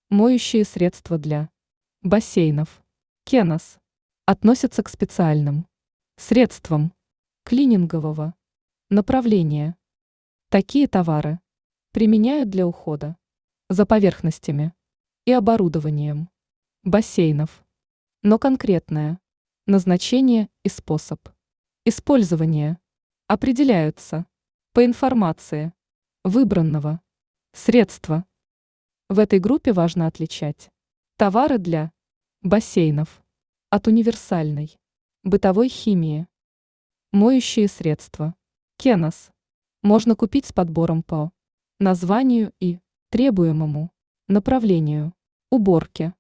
Моющие средства для бассейнов. Кенос относятся к специальным средствам клинингового направления. Такие товары применяют для ухода за поверхностями и оборудованием бассейнов. Но конкретное назначение и способ использования определяются по информации выбранного средства. В этой группе важно отличать товары для бассейнов от универсальной бытовой химии. Моющие средства. Кенос можно купить с подбором по названию и требуемому направлению уборки.